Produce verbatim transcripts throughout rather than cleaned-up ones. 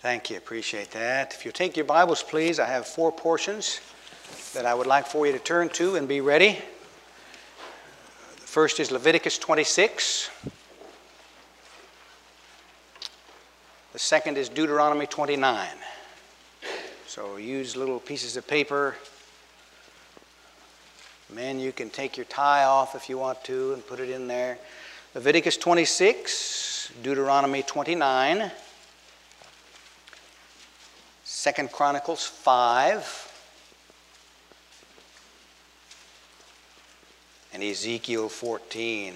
Thank you. Appreciate that. If you'll take your Bibles, please, I have four portions that I would like for you to turn to and be ready. The first is Leviticus twenty-six. The second is Deuteronomy twenty-nine. So use little pieces of paper. Men, you can take your tie off if you want to and put it in there. Leviticus twenty-six, Deuteronomy twenty-nine, Second Chronicles five, and Ezekiel fourteen.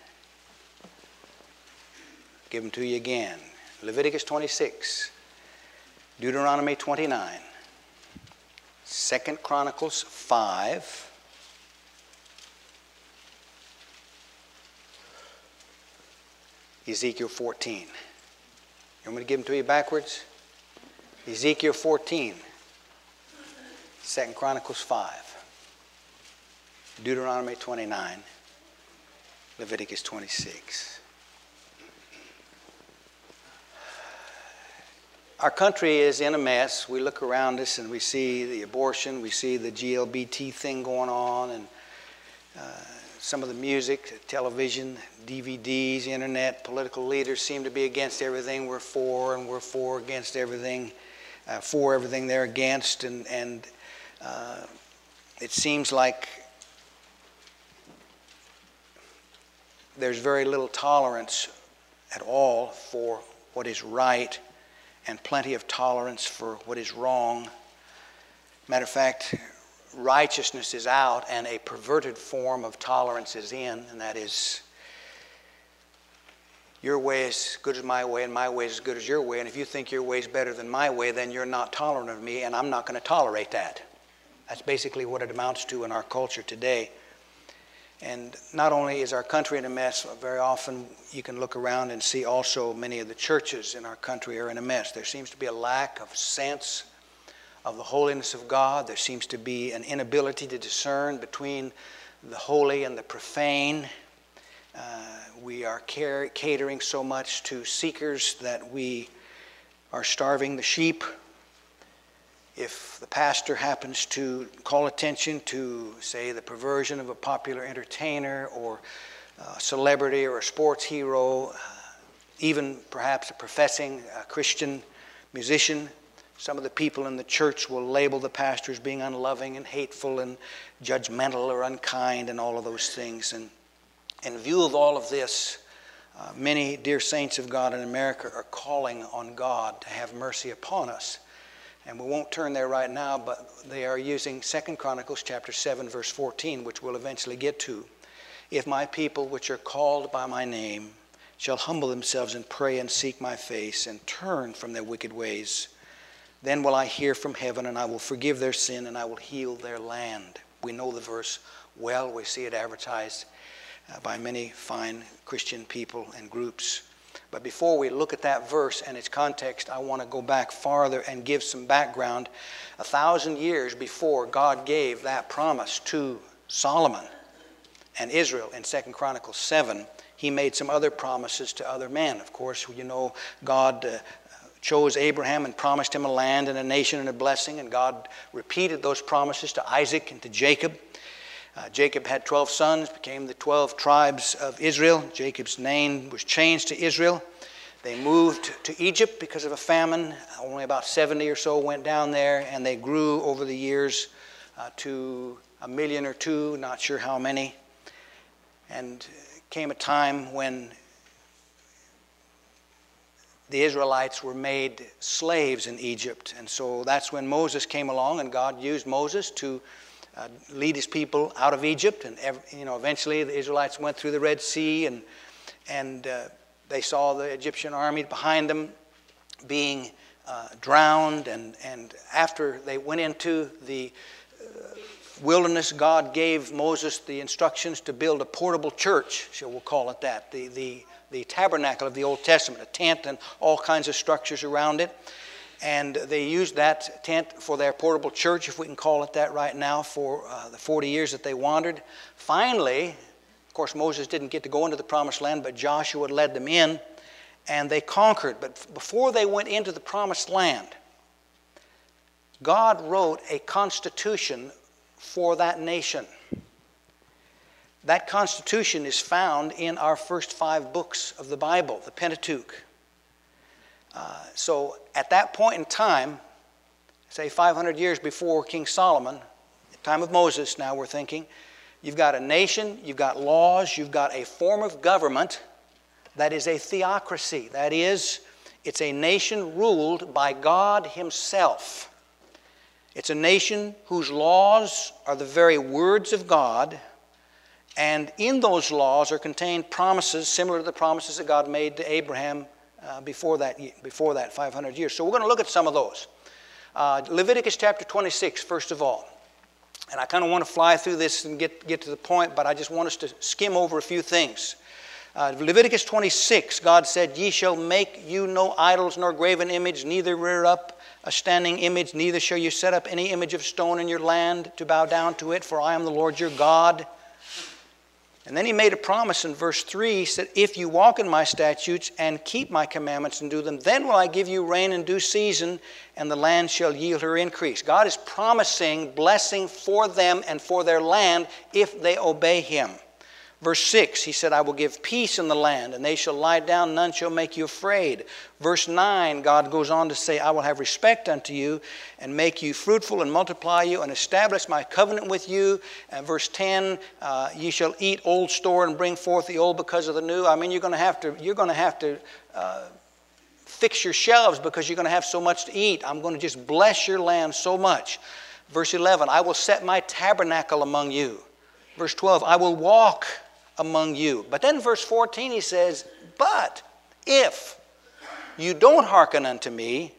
Give them to you again. Leviticus twenty-six, Deuteronomy twenty-nine, Second Chronicles five, Ezekiel fourteen. You want me to give them to you backwards? Ezekiel fourteen, Second Chronicles five, Deuteronomy twenty-nine, Leviticus twenty-six. Our country is in a mess. We look around us and we see the abortion, we see the G L B T thing going on, and uh, some of the music, television, D V Ds, internet, political leaders seem to be against everything we're for, and we're for against everything, uh, for everything they're against, and, and uh, it seems like there's very little tolerance at all for what is right, and plenty of tolerance for what is wrong. Matter of fact, righteousness is out and a perverted form of tolerance is in, and that is your way is as good as my way and my way is as good as your way, and if you think your way is better than my way, then you're not tolerant of me, and I'm not going to tolerate that. That's basically what it amounts to in our culture today. And not only is our country in a mess, very often you can look around and see also many of the churches in our country are in a mess. There seems to be a lack of sense of the holiness of God. There seems to be an inability to discern between the holy and the profane. Uh, we are car- catering so much to seekers that we are starving the sheep. If the pastor happens to call attention to, say, the perversion of a popular entertainer or a celebrity or a sports hero, uh, even perhaps a professing uh, Christian musician, some of the people in the church will label the pastor as being unloving and hateful and judgmental or unkind and all of those things. And in view of all of this, uh, many dear saints of God in America are calling on God to have mercy upon us. And we won't turn there right now, but they are using Second Chronicles chapter seven, verse fourteen, which we'll eventually get to. If my people, which are called by my name, shall humble themselves and pray and seek my face and turn from their wicked ways, then will I hear from heaven, and I will forgive their sin, and I will heal their land. We know the verse well. We see it advertised uh, by many fine Christian people and groups. But before we look at that verse and its context, I want to go back farther and give some background. A thousand years before God gave that promise to Solomon and Israel in Second Chronicles seven, he made some other promises to other men. Of course, you know, God uh, chose Abraham and promised him a land and a nation and a blessing, and God repeated those promises to Isaac and to Jacob. Uh, Jacob had twelve sons, became the twelve tribes of Israel. Jacob's name was changed to Israel. They moved to Egypt because of a famine. Only about seventy or so went down there, and they grew over the years uh, to a million or two, not sure how many. And came a time when the Israelites were made slaves in Egypt. And so that's when Moses came along, and God used Moses to Uh, lead his people out of Egypt, and you know, eventually the Israelites went through the Red Sea, and and uh, they saw the Egyptian army behind them being uh, drowned, and and after they went into the uh, wilderness, God gave Moses the instructions to build a portable church, shall we call it that, the the the tabernacle of the Old Testament, a tent and all kinds of structures around it. And they used that tent for their portable church, if we can call it that right now, for uh, the forty years that they wandered. Finally, of course, Moses didn't get to go into the promised land, but Joshua led them in. and they conquered. But before they went into the promised land, God wrote a constitution for that nation. That constitution is found in our first five books of the Bible, the Pentateuch. Uh, so at that point in time, say five hundred years before King Solomon, the time of Moses now we're thinking, you've got a nation, you've got laws, you've got a form of government that is a theocracy. That is, it's a nation ruled by God Himself. It's a nation whose laws are the very words of God, and in those laws are contained promises similar to the promises that God made to Abraham uh, before that, before that five hundred years. So we're going to look at some of those. Uh, Leviticus chapter twenty-six, first of all. And I kind of want to fly through this and get, get to the point, but I just want us to skim over a few things. Uh, Leviticus twenty-six, God said, "Ye shall make you no idols nor graven image, neither rear up a standing image, neither shall you set up any image of stone in your land to bow down to it, for I am the Lord your God." And then He made a promise in verse three. He said, "If you walk in my statutes and keep my commandments and do them, then will I give you rain in due season, and the land shall yield her increase." God is promising blessing for them and for their land if they obey Him. Verse six, He said, "I will give peace in the land, and they shall lie down, none shall make you afraid." Verse nine, God goes on to say, "I will have respect unto you, and make you fruitful, and multiply you, and establish my covenant with you." And verse ten, uh, "Ye shall eat old store, and bring forth the old because of the new." I mean, you're going to have to, you're going to have to uh, fix your shelves because you're going to have so much to eat. I'm going to just bless your land so much. Verse eleven, "I will set my tabernacle among you." Verse twelve, "I will walk among you." But then verse fourteen, He says, "But if you don't hearken unto me,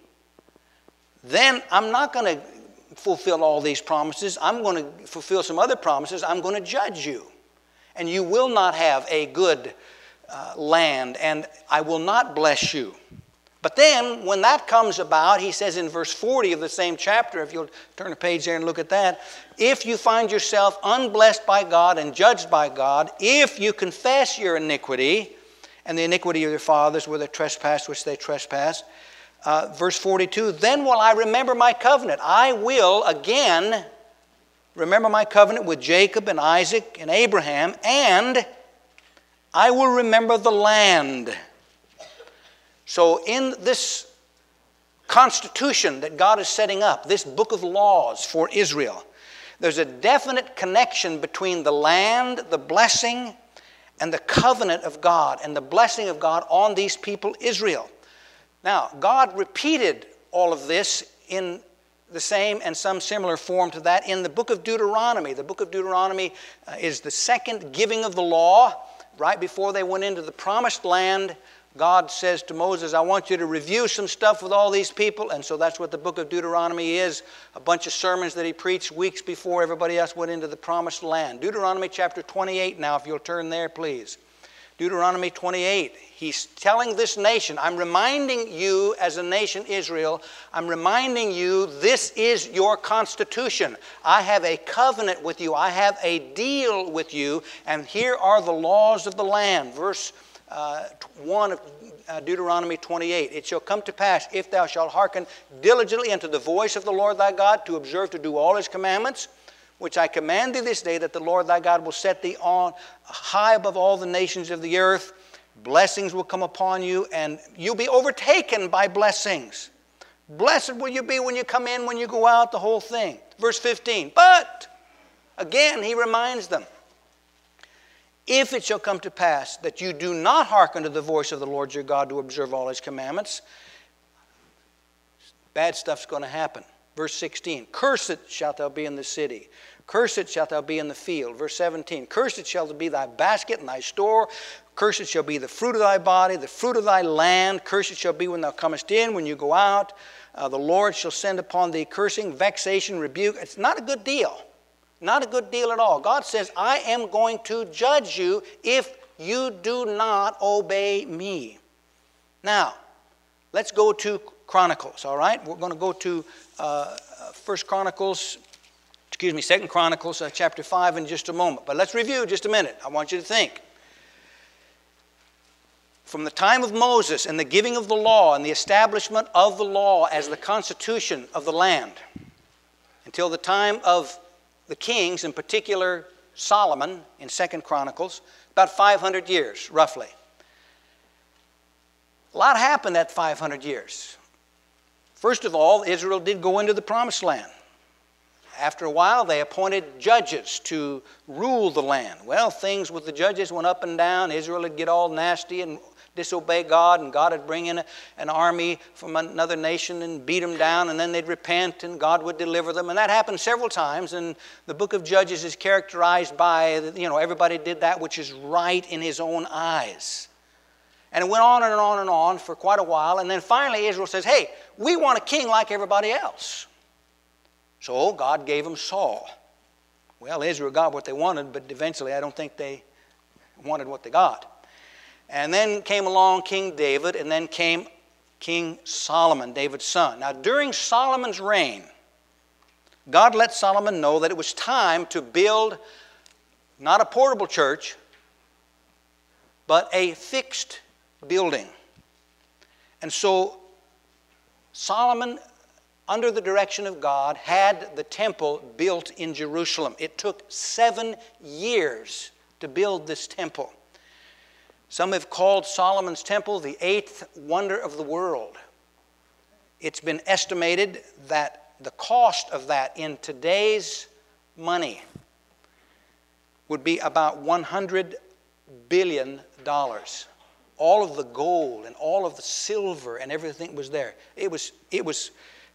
then I'm not going to fulfill all these promises. I'm going to fulfill some other promises. I'm going to judge you. And you will not have a good uh, land, and I will not bless you." But then, when that comes about, He says in verse forty of the same chapter, if you'll turn a page there and look at that, "If you find yourself unblessed by God and judged by God, if you confess your iniquity, and the iniquity of your fathers were the trespass which they trespassed," uh, verse forty-two, "then will I remember my covenant. I will again remember my covenant with Jacob and Isaac and Abraham, and I will remember the land." So in this constitution that God is setting up, this book of laws for Israel, there's a definite connection between the land, the blessing, and the covenant of God and the blessing of God on these people, Israel. Now, God repeated all of this in the same and some similar form to that in the book of Deuteronomy. The book of Deuteronomy uh, is the second giving of the law. Right before they went into the promised land, God says to Moses, "I want you to review some stuff with all these people." And so that's what the book of Deuteronomy is, a bunch of sermons that he preached weeks before everybody else went into the promised land. Deuteronomy chapter twenty-eight now, if you'll turn there, please. Deuteronomy twenty-eight, he's telling this nation, I'm reminding you as a nation Israel, I'm reminding you this is your constitution. I have a covenant with you. I have a deal with you, and here are the laws of the land. Verse Uh, one of uh, Deuteronomy twenty-eight. "It shall come to pass, if thou shalt hearken diligently unto the voice of the Lord thy God, to observe to do all His commandments, which I command thee this day, that the Lord thy God will set thee on high above all the nations of the earth. Blessings will come upon you, and you'll be overtaken by blessings. Blessed will you be when you come in, when you go out," the whole thing. Verse fifteen, "But," again, he reminds them, "if it shall come to pass that you do not hearken to the voice of the Lord your God to observe all His commandments," bad stuff's going to happen. Verse sixteen, "Cursed shalt thou be in the city. Cursed shalt thou be in the field." Verse seventeen, "Cursed shall be thy basket and thy store. Cursed shall be the fruit of thy body, the fruit of thy land. Cursed shall be when thou comest in, when you go out. Uh, the Lord shall send upon thee cursing, vexation, rebuke." It's not a good deal. Not a good deal at all. God says, I am going to judge you if you do not obey me. Now, let's go to Chronicles, all right? We're going to go to uh, First Chronicles, excuse me, Second Chronicles uh, chapter five in just a moment. But let's review just a minute. I want you to think. from the time of Moses and the giving of the law and the establishment of the law as the constitution of the land until the time of the kings, in particular Solomon in Second Chronicles, about five hundred years, roughly. A lot happened that five hundred years. First of all, Israel did go into the Promised Land. After a while, they appointed judges to rule the land. Well, things with the judges went up and down. Israel would get all nasty and disobey God, and God would bring in a, an army from another nation and beat them down, and then they'd repent, and God would deliver them. And that happened several times, and the book of Judges is characterized by, you know, everybody did that which is right in his own eyes. And it went on and on and on for quite a while, and then finally Israel says, hey, we want a king like everybody else. So God gave them Saul. Well, Israel got what they wanted, but eventually I don't think they wanted what they got. And then came along King David, and then came King Solomon, David's son. Now, during Solomon's reign, God let Solomon know that it was time to build not a portable church, but a fixed building. And so Solomon, under the direction of God, had the temple built in Jerusalem. It took seven years to build this temple. Some have called Solomon's temple the eighth wonder of the world. It's been estimated that the cost of that in today's money would be about one hundred billion dollars. All of the gold and all of the silver and everything was there. It was, it was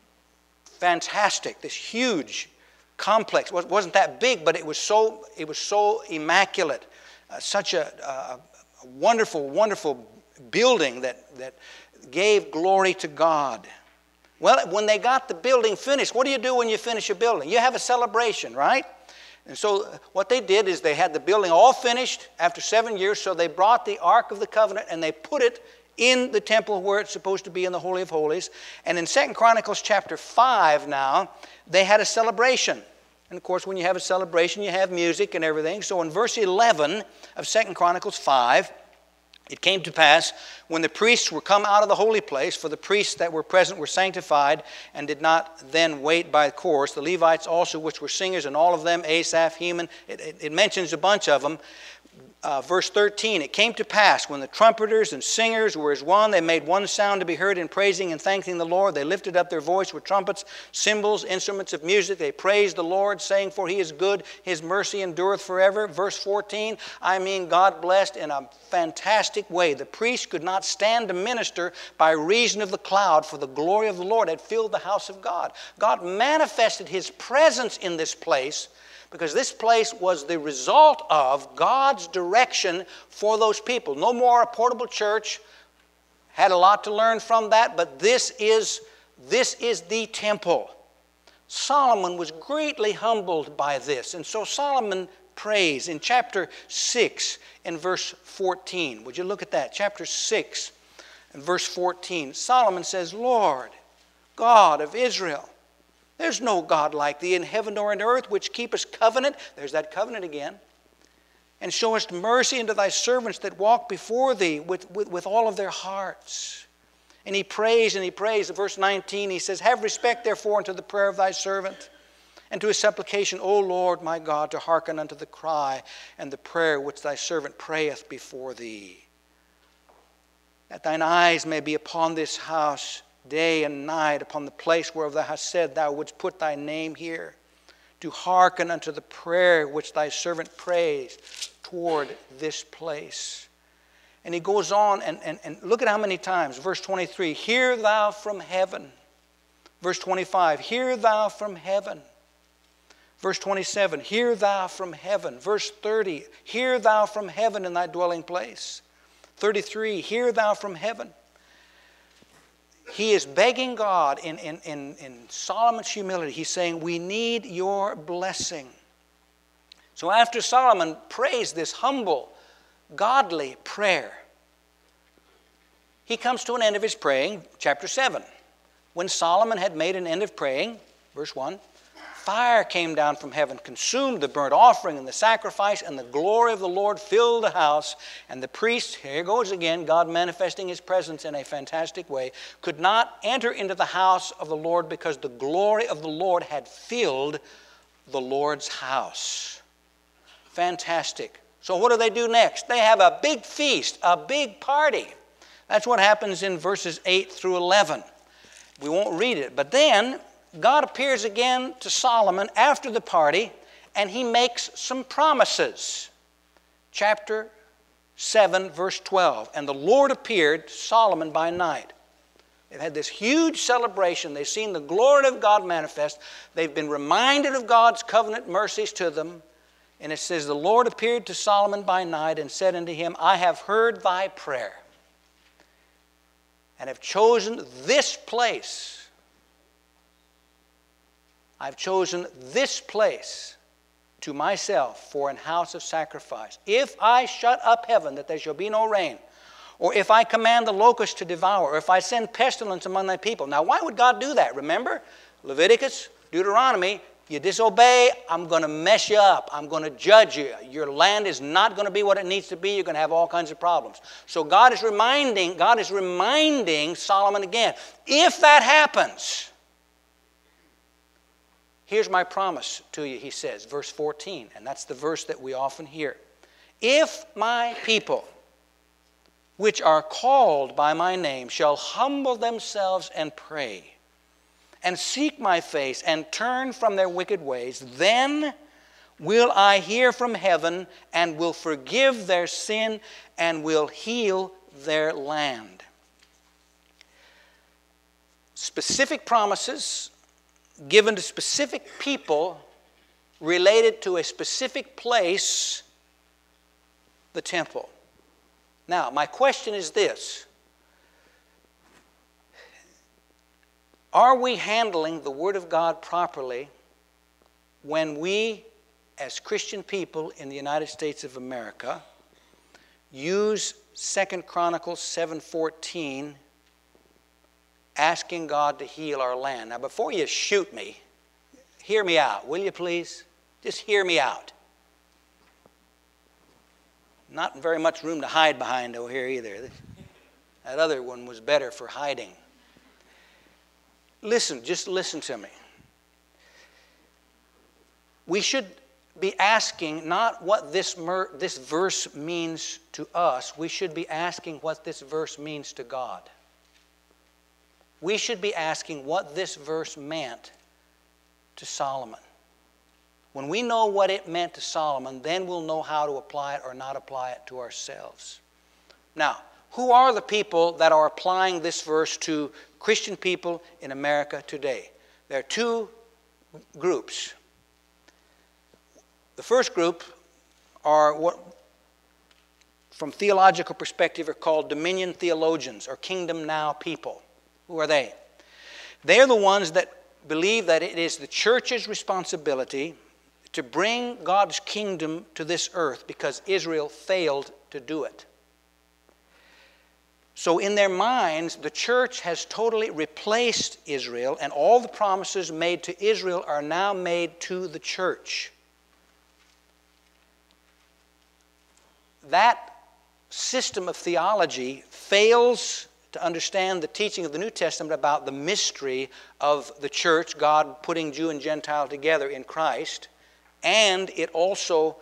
fantastic, this huge complex. It wasn't that big, but it was so, it was so immaculate. Uh, such a... Uh, A wonderful, wonderful building that, that gave glory to God. Well, when they got the building finished, what do you do when you finish a building? You have a celebration, right? And so what they did is they had the building all finished after seven years, so they brought the Ark of the Covenant and they put it in the temple where it's supposed to be in the Holy of Holies. And in Second Chronicles chapter five now, they had a celebration. And of course, when you have a celebration, you have music and everything. So in verse eleven of Second Chronicles five, it came to pass when the priests were come out of the holy place, for the priests that were present were sanctified and did not then wait by course. The Levites also, which were singers, and all of them, Asaph, Heman, it, it, it mentions a bunch of them. Uh, verse thirteen, it came to pass when the trumpeters and singers were as one, they made one sound to be heard in praising and thanking the Lord. They lifted up their voice with trumpets, cymbals, instruments of music. They praised the Lord, saying, for he is good, his mercy endureth forever. Verse fourteen, I mean, God blessed in a fantastic way. The priests could not stand to minister by reason of the cloud, for the glory of the Lord had filled the house of God. God manifested his presence in this place, because this place was the result of God's direction for those people. No more a portable church. Had a lot to learn from that, but this is, this is the temple. Solomon was greatly humbled by this. And so Solomon prays in chapter six and verse fourteen. Would you look at that? Chapter six and verse fourteen. Solomon says, Lord, God of Israel, there's no God like thee in heaven nor in earth, which keepest covenant. There's that covenant again. And showest mercy unto thy servants that walk before thee with, with, with all of their hearts. And he prays and he prays. In verse nineteen, he says, have respect therefore unto the prayer of thy servant, and to his supplication, O Lord my God, to hearken unto the cry and the prayer which thy servant prayeth before thee. That thine eyes may be upon this house day and night, upon the place whereof thou hast said thou wouldst put thy name here, to hearken unto the prayer which thy servant prays toward this place. And he goes on, and, and, and look at how many times. Verse twenty-three, hear thou from heaven. Verse twenty-five, hear thou from heaven. Verse twenty-seven, hear thou from heaven. Verse thirty, hear thou from heaven in thy dwelling place. thirty-three, hear thou from heaven. He is begging God in, in, in, in Solomon's humility. He's saying, we need your blessing. So after Solomon prays this humble, godly prayer, he comes to an end of his praying, chapter seven. When Solomon had made an end of praying, verse one, fire came down from heaven, consumed the burnt offering and the sacrifice, and the glory of the Lord filled the house. And the priest, here goes again, God manifesting his presence in a fantastic way, could not enter into the house of the Lord because the glory of the Lord had filled the Lord's house. Fantastic. So what do they do next? They have a big feast, a big party. That's what happens in verses eight through eleven. We won't read it. But then God appears again to Solomon after the party, and he makes some promises. Chapter seven, verse twelve. And the Lord appeared to Solomon by night. They've had this huge celebration. They've seen the glory of God manifest. They've been reminded of God's covenant mercies to them. And it says, the Lord appeared to Solomon by night and said unto him, I have heard thy prayer and have chosen this place. I've chosen this place to myself for an house of sacrifice. If I shut up heaven that there shall be no rain, or if I command the locust to devour, or if I send pestilence among thy people. Now, why would God do that? Remember, Leviticus, Deuteronomy, you disobey, I'm going to mess you up. I'm going to judge you. Your land is not going to be what it needs to be. You're going to have all kinds of problems. So God is reminding, God is reminding Solomon again, if that happens, here's my promise to you, he says, verse fourteen, and that's the verse that we often hear. If my people, which are called by my name, shall humble themselves and pray, and seek my face, and turn from their wicked ways, then will I hear from heaven, and will forgive their sin, and will heal their land. Specific promises given to specific people related to a specific place, the temple. Now, my question is this. Are we handling the Word of God properly when we, as Christian people in the United States of America, use Second Chronicles seven fourteen, asking God to heal our land? Now, before you shoot me, hear me out, will you please? Just hear me out. Not very much room to hide behind over here either. That other one was better for hiding. Listen, just listen to me. We should be asking not what this, mer- this verse means to us. We should be asking what this verse means to God. We should be asking what this verse meant to Solomon. When we know what it meant to Solomon, then we'll know how to apply it or not apply it to ourselves. Now, who are the people that are applying this verse to Christian people in America today? There are two groups. The first group are what, from theological perspective, are called dominion theologians or kingdom now people. Who are they? They are the ones that believe that it is the church's responsibility to bring God's kingdom to this earth because Israel failed to do it. So in their minds, the church has totally replaced Israel, and all the promises made to Israel are now made to the church. That system of theology fails to understand the teaching of the New Testament about the mystery of the church, God putting Jew and Gentile together in Christ, and it also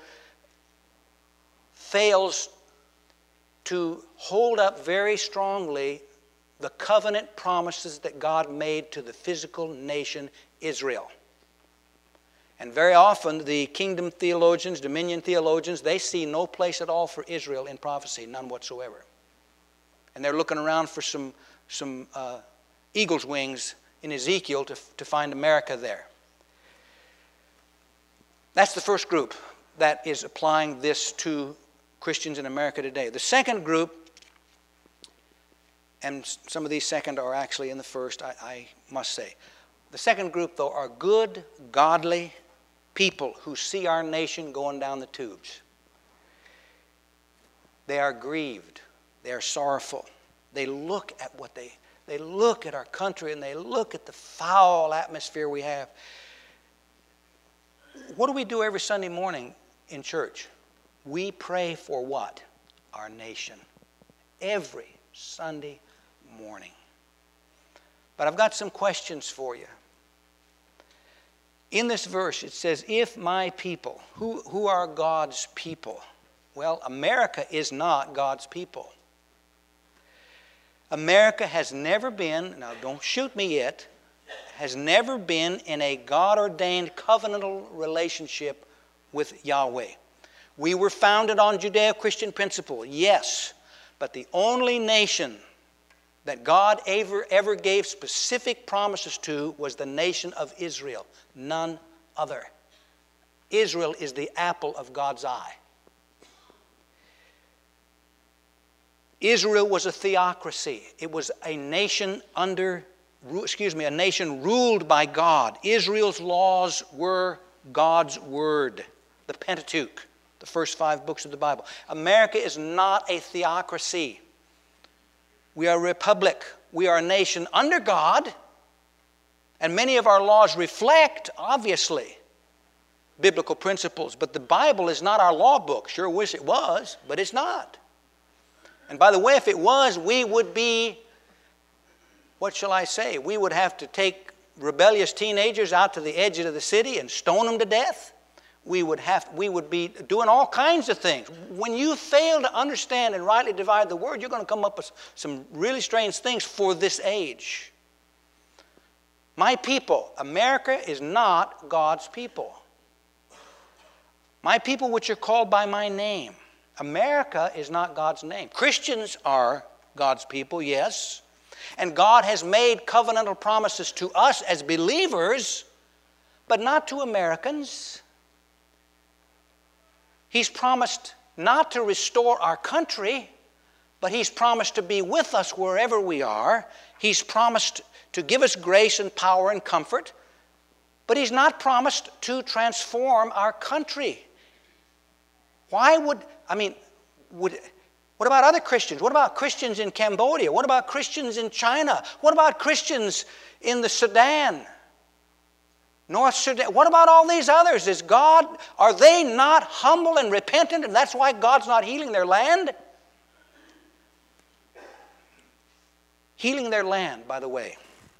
fails to hold up very strongly the covenant promises that God made to the physical nation Israel. And very often the kingdom theologians, dominion theologians, they see no place at all for Israel in prophecy, none whatsoever. And they're looking around for some, some uh, eagle's wings in Ezekiel to, to find America there. That's the first group that is applying this to Christians in America today. The second group, and some of these second are actually in the first, I, I must say. The second group, though, are good, godly people who see our nation going down the tubes. They are grieved. They are sorrowful. They look at what they, they look at our country and they look at the foul atmosphere we have. what do we do every Sunday morning in church? We pray for what? Our nation. Every Sunday morning. But I've got some questions for you. In this verse, it says, if my people, who, who are God's people? Well, America is not God's people. America has never been, now don't shoot me yet, has never been in a God-ordained covenantal relationship with Yahweh. We were founded on Judeo-Christian principle, yes, but the only nation that God ever, ever gave specific promises to was the nation of Israel, none other. Israel is the apple of God's eye. Israel was a theocracy. It was a nation under, excuse me, a nation ruled by God. Israel's laws were God's word, the Pentateuch, the first five books of the Bible. America is not a theocracy. We are a republic. We are a nation under God. And many of our laws reflect, obviously, biblical principles. But the Bible is not our law book. Sure wish it was, but it's not. And by the way, if it was, we would be, what shall I say? We would have to take rebellious teenagers out to the edge of the city and stone them to death. We would have, we would be doing all kinds of things. When you fail to understand and rightly divide the word, you're going to come up with some really strange things for this age. My people, America is not God's people. My people which are called by my name. America is not God's name. Christians are God's people, yes. And God has made covenantal promises to us as believers, but not to Americans. He's promised not to restore our country, but He's promised to be with us wherever we are. He's promised to give us grace and power and comfort, but He's not promised to transform our country. Why would, I mean, would, what about other Christians? What about Christians in Cambodia? What about Christians in China? What about Christians in the Sudan? North Sudan? What about all these others? Is God, are they not humble and repentant, and that's why God's not healing their land? Healing their land, by the way.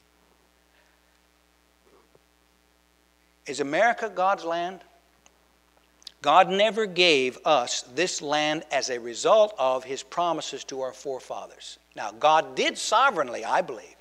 Is America God's land? God never gave us this land as a result of His promises to our forefathers. Now, God did sovereignly, I believe,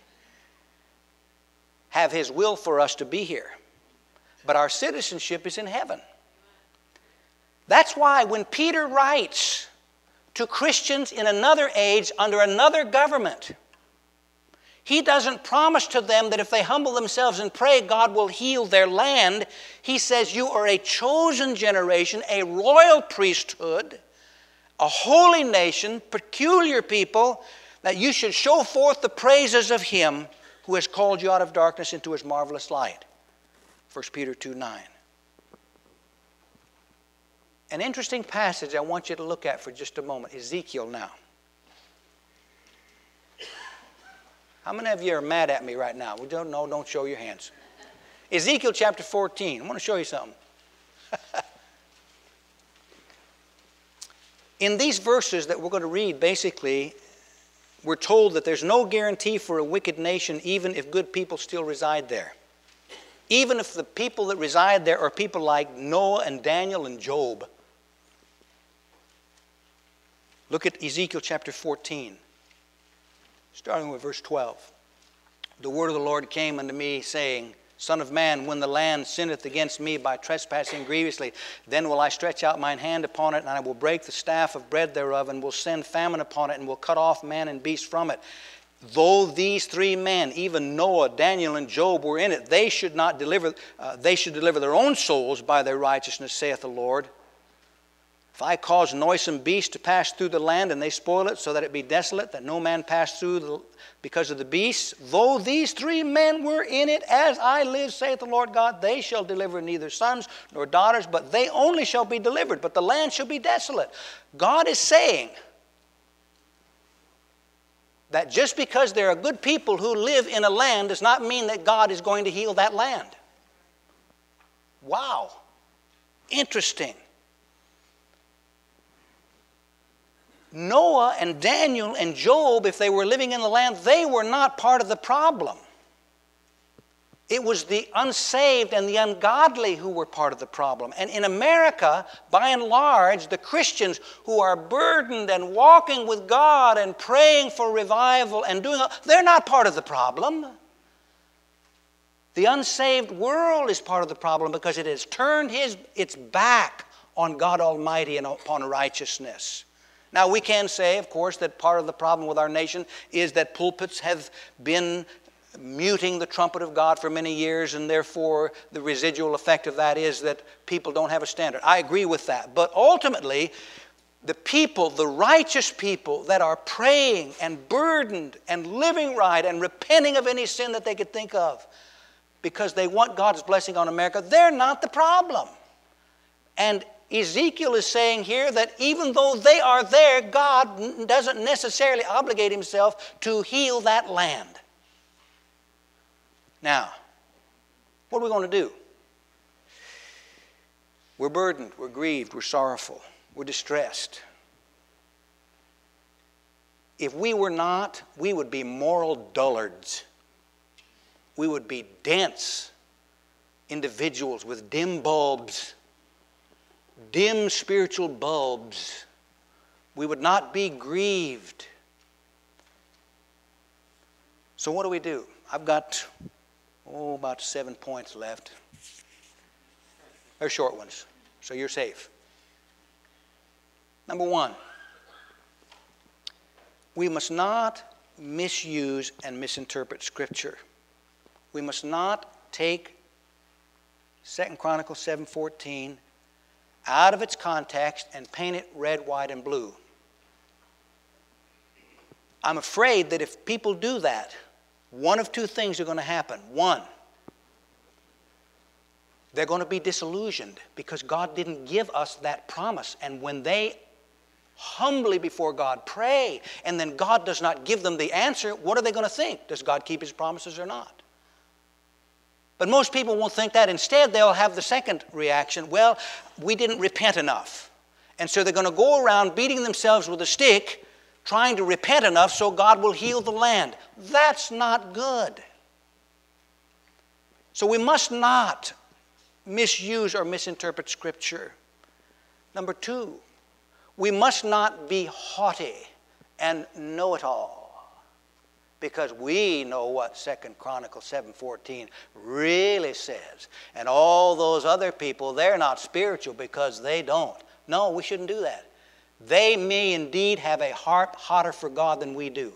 have His will for us to be here. But our citizenship is in heaven. That's why when Peter writes to Christians in another age under another government, he doesn't promise to them that if they humble themselves and pray, God will heal their land. He says, you are a chosen generation, a royal priesthood, a holy nation, peculiar people, that you should show forth the praises of Him who has called you out of darkness into His marvelous light. First Peter two nine. An interesting passage I want you to look at for just a moment. Ezekiel now. How many of you are mad at me right now? We don't know, don't show your hands. Ezekiel chapter fourteen. I want to show you something. In these verses that we're going to read, basically, we're told that there's no guarantee for a wicked nation even if good people still reside there. Even if the people that reside there are people like Noah and Daniel and Job. Look at Ezekiel chapter fourteen. Starting with verse twelve. The word of the Lord came unto me, saying, Son of man, when the land sinneth against me by trespassing grievously, then will I stretch out mine hand upon it, and I will break the staff of bread thereof, and will send famine upon it, and will cut off man and beast from it. Though these three men, even Noah, Daniel, and Job, were in it, they should not deliver, uh, they should deliver their own souls by their righteousness, saith the Lord. If I cause noisome beasts to pass through the land, and they spoil it, so that it be desolate, that no man pass through the, because of the beasts, though these three men were in it, as I live, saith the Lord God, they shall deliver neither sons nor daughters, but they only shall be delivered, but the land shall be desolate. God is saying that just because there are good people who live in a land does not mean that God is going to heal that land. Wow. interesting. Noah and Daniel and Job, if they were living in the land, they were not part of the problem. It was the unsaved and the ungodly who were part of the problem. And in America, by and large, the Christians who are burdened and walking with God and praying for revival and doing, they're not part of the problem. The unsaved world is part of the problem because it has turned his, its back on God Almighty and upon righteousness. Now, we can say, of course, that part of the problem with our nation is that pulpits have been muting the trumpet of God for many years, and therefore the residual effect of that is that people don't have a standard. I agree with that. But ultimately, the people, the righteous people that are praying and burdened and living right and repenting of any sin that they could think of because they want God's blessing on America, they're not the problem. And Ezekiel is saying here that even though they are there, God doesn't necessarily obligate himself to heal that land. Now, what are we going to do? We're burdened, we're grieved, we're sorrowful, we're distressed. If we were not, we would be moral dullards. We would be dense individuals with dim bulbs, dim spiritual bulbs. We would not be grieved. So what do we do? I've got Oh, about seven points left. They're short ones, so you're safe. Number one, we must not misuse and misinterpret Scripture. We must not take Second Chronicles seven fourteen out of its context and paint it red, white, and blue. I'm afraid that if people do that, one of two things are going to happen. One, they're going to be disillusioned because God didn't give us that promise. And when they humbly before God pray and then God does not give them the answer, what are they going to think? Does God keep his promises or not? But most people won't think that. Instead, they'll have the second reaction. Well, we didn't repent enough. And so they're going to go around beating themselves with a stick trying to repent enough so God will heal the land. That's not good. So we must not misuse or misinterpret Scripture. Number two, we must not be haughty and know-it-all because we know what Second Chronicles seven fourteen really says. And all those other people, they're not spiritual because they don't. No, we shouldn't do that. They may indeed have a heart hotter for God than we do.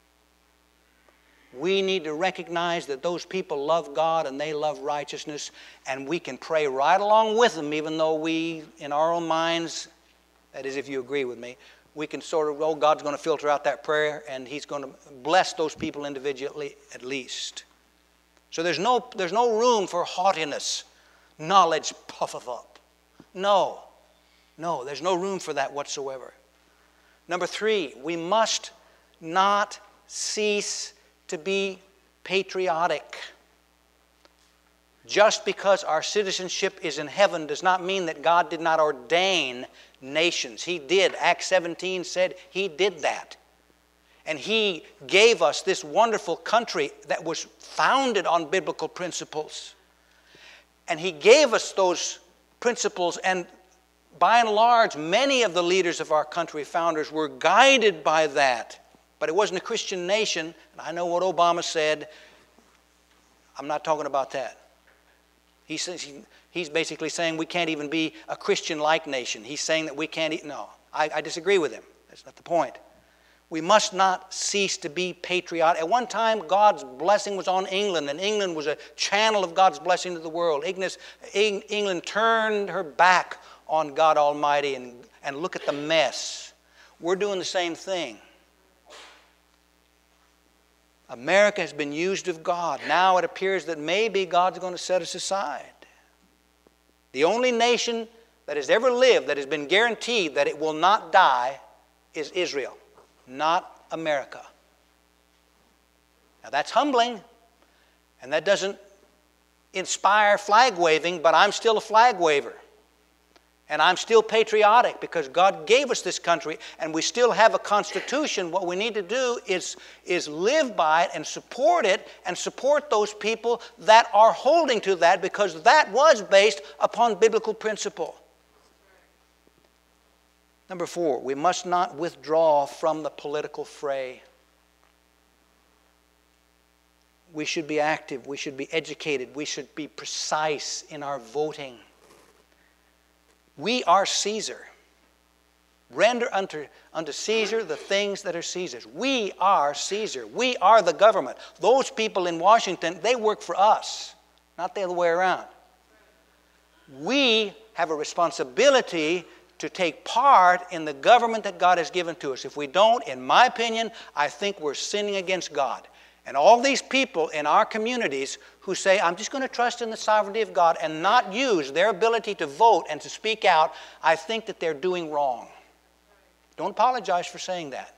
We need to recognize that those people love God and they love righteousness, and we can pray right along with them, even though we, in our own minds, that is if you agree with me, we can sort of, oh, God's going to filter out that prayer and he's going to bless those people individually at least. So there's no, there's no room for haughtiness. Knowledge puffeth up. No. No, there's no room for that whatsoever. Number three, we must not cease to be patriotic. Just because our citizenship is in heaven does not mean that God did not ordain nations. He did. Acts seventeen said he did that. And he gave us this wonderful country that was founded on biblical principles. And he gave us those principles, and by and large, many of the leaders of our country, founders, were guided by that. But it wasn't a Christian nation. And I know what Obama said. I'm not talking about that. He says, he's basically saying we can't even be a Christian-like nation. He's saying that we can't eat. No, I, I disagree with him. That's not the point. We must not cease to be patriotic. At one time, God's blessing was on England, and England was a channel of God's blessing to the world. England turned her back on God Almighty, and, and look at the mess. We're doing the same thing. America has been used of God. Now it appears that maybe God's going to set us aside. The only nation that has ever lived that has been guaranteed that it will not die is Israel, not America. Now that's humbling, and that doesn't inspire flag waving, but I'm still a flag waver. And I'm still patriotic because God gave us this country and we still have a constitution. What we need to do is, is live by it and support it and support those people that are holding to that, because that was based upon biblical principle. Number four, we must not withdraw from the political fray. We should be active. We should be educated. We should be precise in our voting. We are Caesar. Render unto, unto Caesar the things that are Caesar's. We are Caesar. We are the government. Those people in Washington, they work for us, not the other way around. We have a responsibility to take part in the government that God has given to us. If we don't, in my opinion, I think we're sinning against God. And all these people in our communities who say, I'm just going to trust in the sovereignty of God and not use their ability to vote and to speak out, I think that they're doing wrong. Don't apologize for saying that.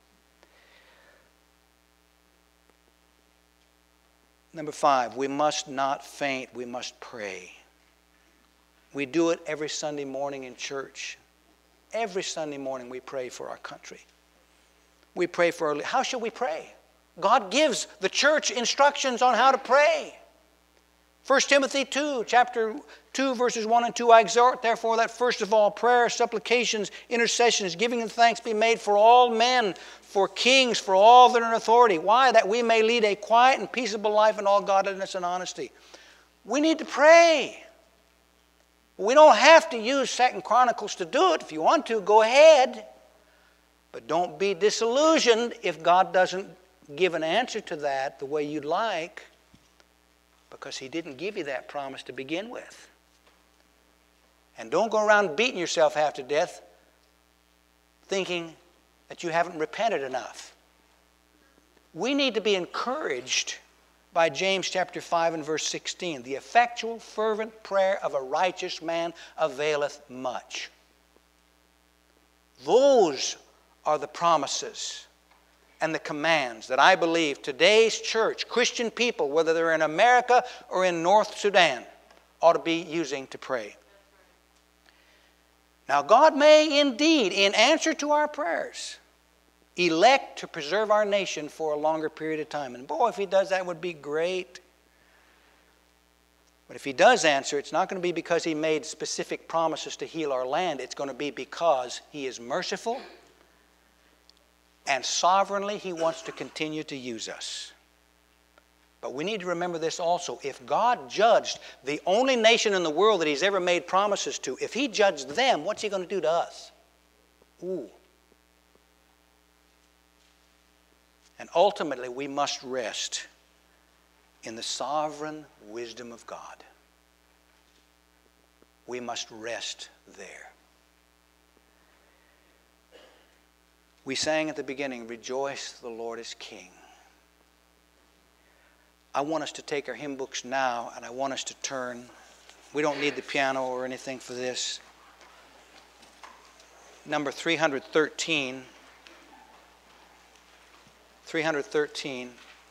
Number five, we must not faint, we must pray. We do it every Sunday morning in church. Every Sunday morning we pray for our country. We pray for our... How should we pray? God gives the church instructions on how to pray. First Timothy two, chapter two, verses one and two, I exhort, therefore, that first of all prayer, supplications, intercessions, giving of thanks be made for all men, for kings, for all that are in authority. Why? That we may lead a quiet and peaceable life in all godliness and honesty. We need to pray. We don't have to use Second Chronicles to do it. If you want to, go ahead. But don't be disillusioned if God doesn't give an answer to that the way you'd like, because He didn't give you that promise to begin with. And don't go around beating yourself half to death thinking that you haven't repented enough. We need to be encouraged by James chapter five and verse sixteen. The effectual, fervent prayer of a righteous man availeth much. Those are the promises and the commands that I believe today's church, Christian people, whether they're in America or in North Sudan, ought to be using to pray. Now, God may indeed, in answer to our prayers, elect to preserve our nation for a longer period of time. And boy, if He does that, it would be great. But if He does answer, it's not going to be because He made specific promises to heal our land. It's going to be because He is merciful, and sovereignly He wants to continue to use us. But we need to remember this also. If God judged the only nation in the world that He's ever made promises to, if He judged them, what's He going to do to us? Ooh. And ultimately, we must rest in the sovereign wisdom of God. We must rest there. We sang at the beginning, "Rejoice, the Lord is King." I want us to take our hymn books now, and I want us to turn. We don't need the piano or anything for this. Number three hundred thirteen. three hundred thirteen.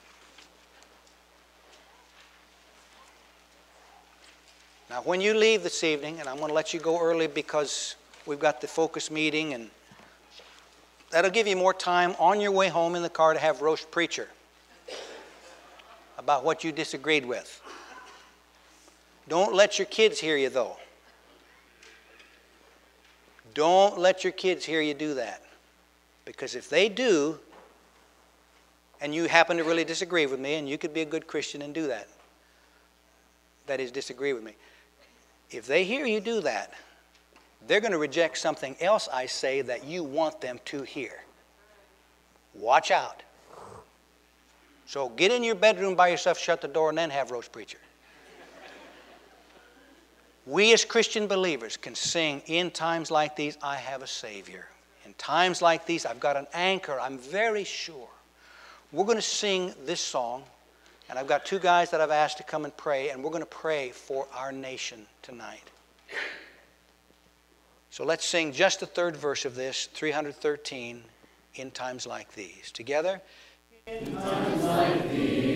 Now, when you leave this evening, and I'm going to let you go early because we've got the focus meeting, and that'll give you more time on your way home in the car to have roast preacher about what you disagreed with. Don't let your kids hear you, though. Don't let your kids hear you do that. Because if they do, and you happen to really disagree with me, and you could be a good Christian and do that, that is, disagree with me. If they hear you do that, they're going to reject something else I say that you want them to hear. Watch out. So get in your bedroom by yourself, shut the door, and then have roast preacher. We as Christian believers can sing, "In times like these, I have a Savior. In times like these, I've got an anchor. I'm very sure." We're going to sing this song, and I've got two guys that I've asked to come and pray, and we're going to pray for our nation tonight. So let's sing just the third verse of this, three hundred thirteen, "In Times Like These." Together. In times like these.